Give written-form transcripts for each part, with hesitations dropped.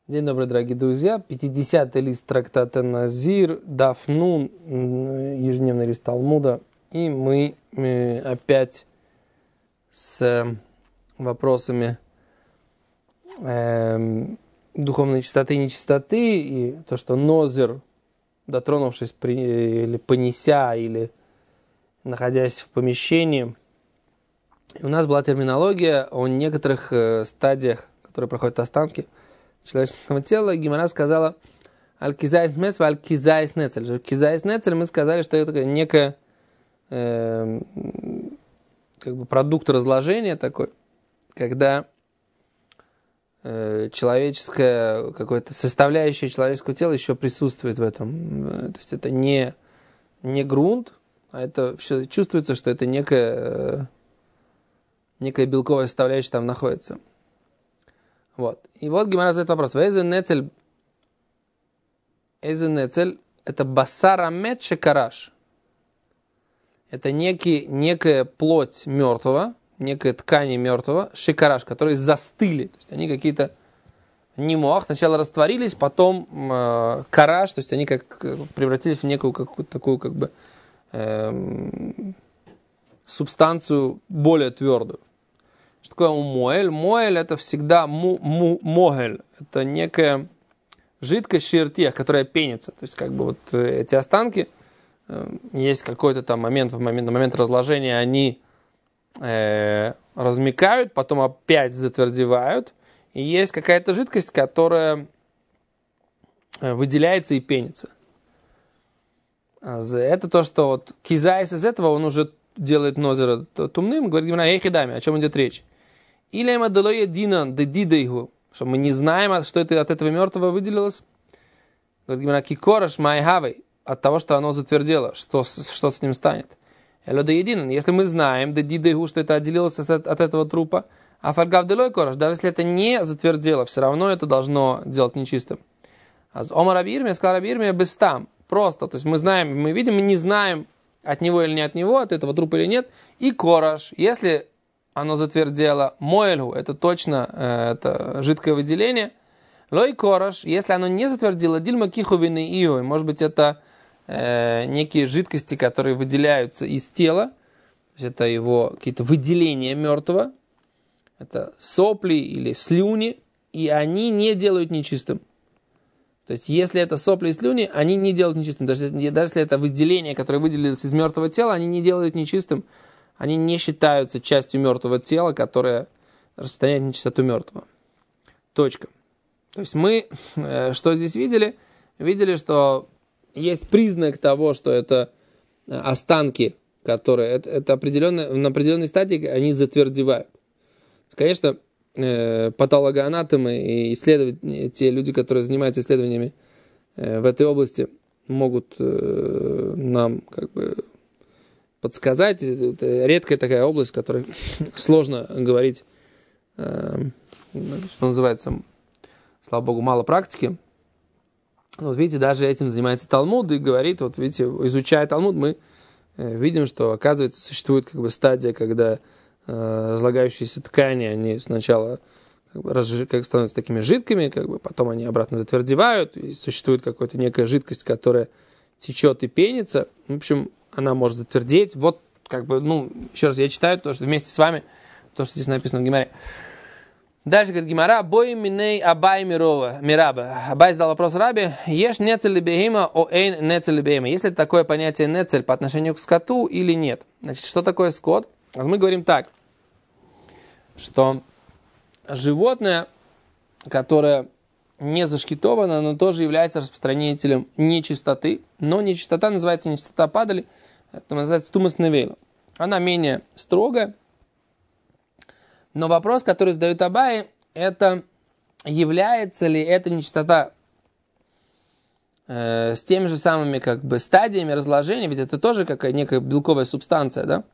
День добрый, дорогие друзья. 50-й лист трактата Назир, Даф Нун, ежедневный лист Талмуда. И мы опять с вопросами духовной чистоты и нечистоты. И то, что Нозир, дотронувшись или понеся, или находясь в помещении. И у нас была терминология о некоторых стадиях, которые проходят останки человеческого тела. Гемара сказала аль-кизайс мес, аль-кизайс нецель. Кизайс нецель мы сказали, что это некое как бы продукт разложения такой, когда человеческое, какое-то составляющее человеческого тела еще присутствует в этом. То есть это не грунт, а это все чувствуется, что это некая белковая составляющая там находится. Вот. И вот Гемара задает вопрос. Эйзу нецель это басара мет шекараш. Это некая плоть мертвого, некая ткань мертвого, шекараш, которые застыли. То есть они какие-то немох, сначала растворились, потом караш, то есть они как превратились в некую какую-то такую как бы субстанцию более твердую. Что такое моэль? Моэль это всегда могель. Это некая жидкость шиертех, которая пенится. То есть как бы вот эти останки, есть какой-то там момент, на момент разложения они размякают, потом опять затвердевают. И есть какая-то жидкость, которая выделяется и пенится. Это то, что вот кизайс из этого, он уже делает Нозира тумным, говорит Гемара, о чем идет речь. Или что мы не знаем, что это от этого мертвого выделилось. Говорит Гемара, кикораш майхавей, от того, что оно затвердело, что с ним станет. Если мы знаем, что это отделилось от этого трупа, а фальгав делой кораш, даже если это не затвердело, все равно это должно делать нечистым. А Омар Абирме сказал Абирме без там. Просто, то есть мы знаем, мы видим, мы не знаем, от него или не от него, от этого трупа или нет. И кораш, если оно затвердело, моэльгу, это точно это жидкое выделение. Лой кораш, если оно не затвердило, дильма кихувины иой, может быть, это некие жидкости, которые выделяются из тела, то есть это его какие-то выделения мертвого, это сопли или слюни, и они не делают нечистым. То есть, если это сопли и слюни, они не делают нечистым. Даже если это выделение, которое выделилось из мертвого тела, они не делают нечистым. Они не считаются частью мертвого тела, которое распространяет нечистоту мертвого. Точка. То есть, мы что здесь видели? Видели, что есть признак того, что это останки, которые это на определенной стадии они затвердевают. Конечно, патологоанатомы и те люди, которые занимаются исследованиями в этой области, могут нам как бы подсказать. Это редкая такая область, в которой сложно говорить, что называется, слава богу, мало практики. Вот видите, даже этим занимается Талмуд и говорит, вот видите, изучая Талмуд, мы видим, что, оказывается, существует как бы стадия, когда разлагающиеся ткани, они сначала как становятся такими жидкими, как бы, потом они обратно затвердевают, и существует какая-то некая жидкость, которая течет и пенится. В общем, она может затвердеть. Вот, как бы, еще раз я читаю то, что вместе с вами, то, что здесь написано в Гемаре. Дальше говорит Гемара, бой миней абай мираба. Абай задал вопрос Раби, ешь нецель бегема, о эйн нецель бегема. Есть ли такое понятие нецель по отношению к скоту или нет? Значит, что такое скот? Мы говорим так, что животное, которое не зашкитовано, оно тоже является распространителем нечистоты, но нечистота называется нечистота падали, это называется тумас невейла. Она менее строгая, но вопрос, который задают Абай, это является ли эта нечистота с теми же самыми как бы стадиями разложения, ведь это тоже какая некая белковая субстанция, да?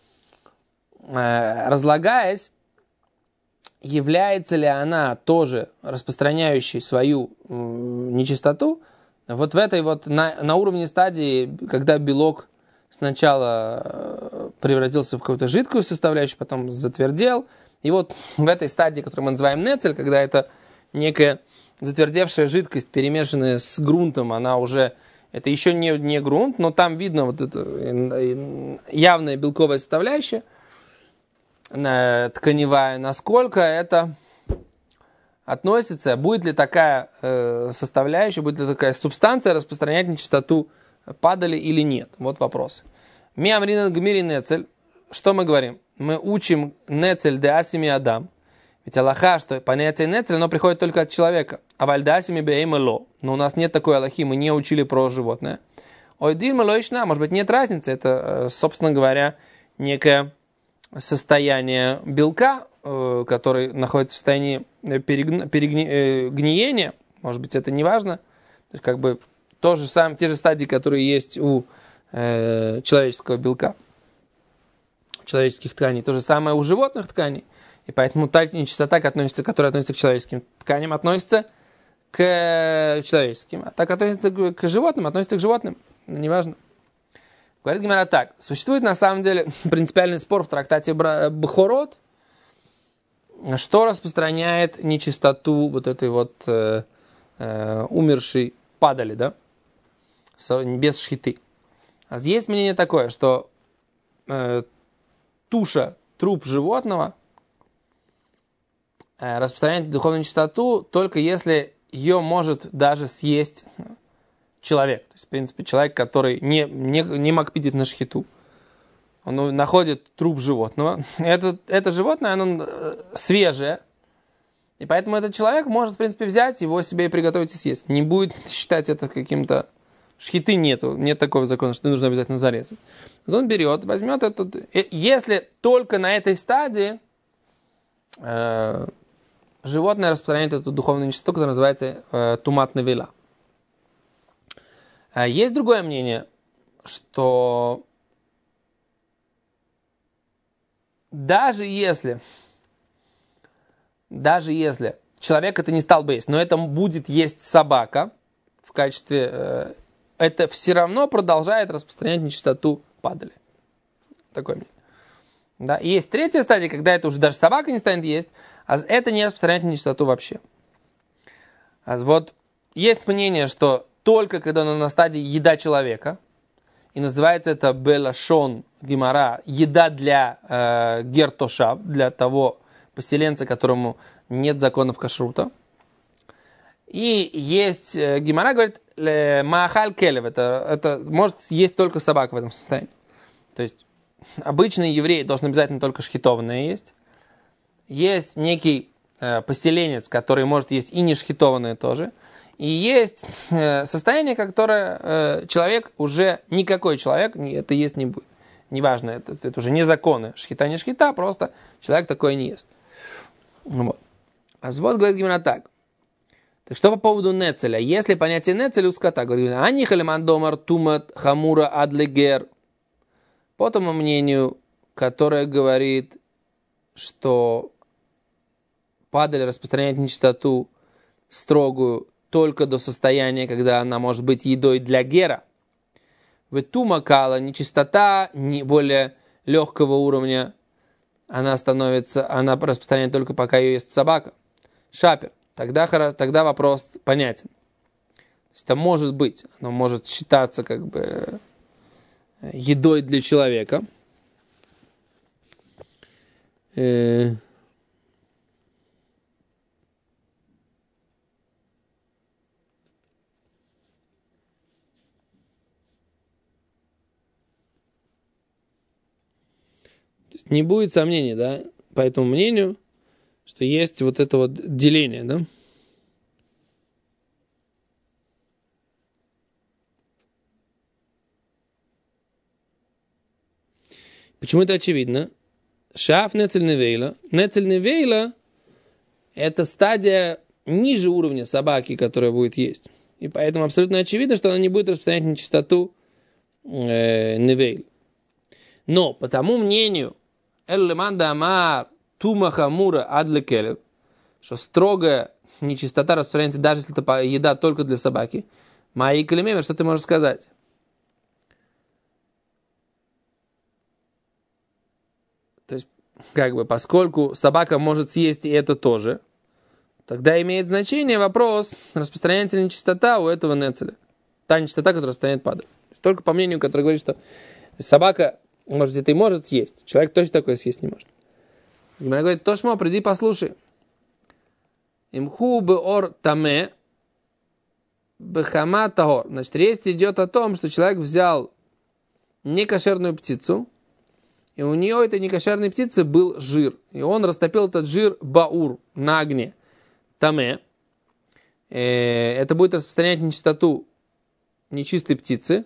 Разлагаясь, является ли она тоже распространяющей свою нечистоту вот в этой вот на уровне стадии, когда белок сначала превратился в какую-то жидкую составляющую, потом затвердел, и вот в этой стадии, которую мы называем нецель, когда это некая затвердевшая жидкость, перемешанная с грунтом, она уже, это еще не грунт, но там видно вот это явная белковая составляющая, тканевая, насколько это относится, будет ли такая составляющая, будет ли такая субстанция распространять нечистоту падали или нет. Вот вопрос. Миамрина гмири нецель. Что мы говорим? Мы учим нецель де асими адам. Ведь Аллаха, что понятие нецель, оно приходит только от человека. А вальдасими бейма ло. Но у нас нет такой Аллахи, мы не учили про животное. Ой, дильма лоишна, может быть, нет разницы. Это, собственно говоря, некое состояние белка, который находится в состоянии гниения. Может быть, это не важно. То есть, как бы, те же стадии, которые есть у человеческого белка, человеческих тканей. То же самое у животных тканей. И поэтому та нечистота, которая относится к человеческим тканям, относится к человеческим. А та, которая относится к животным, относится к животным. Неважно. Говорит Гемара так. Существует на самом деле принципиальный спор в трактате Бхорот, что распространяет нечистоту вот этой вот умершей падали, да? Без шхиты. А есть мнение такое, что труп животного распространяет духовную нечистоту только если ее может даже съесть человек. То есть, в принципе, человек, который не макпидит на шхиту. Он находит труп животного. Это животное, оно свежее. И поэтому этот человек может, в принципе, взять его себе и приготовить и съесть. Не будет считать это каким-то... Шхиты нету. Нет такого закона, что нужно обязательно зарезать. Он берет, возьмет этот... Если только на этой стадии животное распространяет эту духовную нечистоту, которая называется тумат невила. Есть другое мнение, что даже если человек это не стал бы есть, но это будет есть собака в качестве... это все равно продолжает распространять нечистоту падали. Такое мнение. Да? И есть третья стадия, когда это уже даже собака не станет есть, а это не распространяет нечистоту вообще. Вот есть мнение, что только когда оно на стадии еда человека, и называется это белашон гемара, еда для гертошав, для того поселенца, которому нет законов кашрута. И есть гемара говорит, маахаль келев, это может есть только собака в этом состоянии. То есть обычный еврей должен обязательно только шхитованное есть. Есть некий поселенец, который может есть и не шхитованное тоже. И есть состояние, которое человек уже, никакой человек это есть не будет. Неважно, это уже не законы. Шхита не шхита, просто человек такое не ест. Вот. А вот говорит гемара так. Так что по поводу нецеля? Если понятие нецеля у скота, говорит, ани халиман домар тумат хамура адлегер. По тому мнению, которое говорит, что падаль распространяет нечистоту строгую только до состояния, когда она может быть едой для гера. В тумакала нечистота не более легкого уровня, она распространяет только пока ее ест собака. Шапер. Тогда вопрос понятен. То есть это может быть, оно может считаться как бы едой для человека. То есть не будет сомнений, да, по этому мнению, что есть вот это вот деление, да? Почему это очевидно? Шаф нецель невейла. Нецель невейла – это стадия ниже уровня собаки, которая будет есть. И поэтому абсолютно очевидно, что она не будет распространять нечистоту невейла. Но по тому мнению, эллеманда амар тума хамура адлекелев, что строгая нечистота распространяется, даже если это еда только для собаки. Маи калимемер, что ты можешь сказать? То есть, как бы, поскольку собака может съесть и это тоже, тогда имеет значение вопрос, распространяется ли нечистота у этого нецеля. Та нечистота, которая распространяет падаль. Только по мнению, который говорит, что собака, может, это и может съесть. Человек точно такое съесть не может. Гемара говорит, Тошмо, приди послушай. Имху беор таме бехама тагор. Значит, речь идет о том, что человек взял некошерную птицу, и у нее, этой некошерной птицы, был жир. И он растопил этот жир баур, на огне. Таме. Это будет распространять нечистоту нечистой птицы,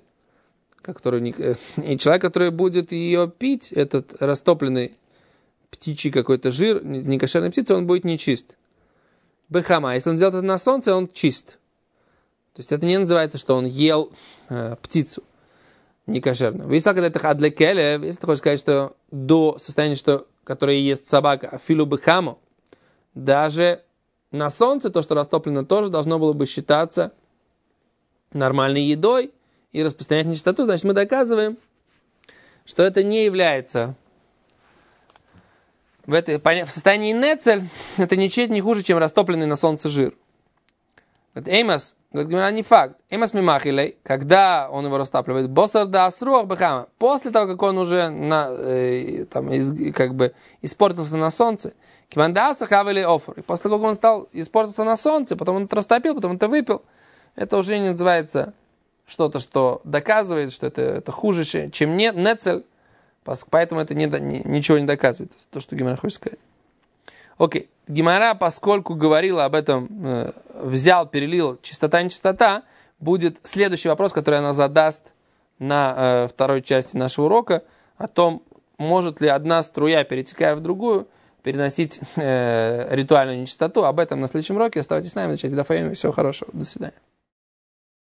и человек, который будет ее пить, этот растопленный птичий какой-то жир, некошерной птицы, он будет нечист. Бехама. Если он делает это на солнце, он чист. То есть это не называется, что он ел птицу некошерную. Если ты хочешь сказать, что до состояния, которое ест собака, филу бехаму, даже на солнце то, что растоплено, тоже должно было бы считаться нормальной едой и распространять нечистоту. Значит, мы доказываем, что это не является в состоянии нецель, это ничуть не хуже, чем растопленный на солнце жир. Эймас, говорит, не факт. Эймас мимахилей, когда он его растапливает, босар да асруах бехама, после того, как он уже испортился на солнце, кимандаса хавели офор, и после того, как он стал испортиться на солнце, потом он это растопил, потом это выпил, это уже не называется что-то, что доказывает, что это хуже, чем нецель, поэтому это ничего не доказывает, то, что Гемара хочет сказать. Окей. Гемара, поскольку говорила об этом, взял, перелил, чистота, нечистота, будет следующий вопрос, который она задаст на второй части нашего урока, о том, может ли одна струя, перетекая в другую, переносить ритуальную нечистоту. Об этом на следующем уроке. Оставайтесь с нами, начайте Дафаим. Всего хорошего. До свидания.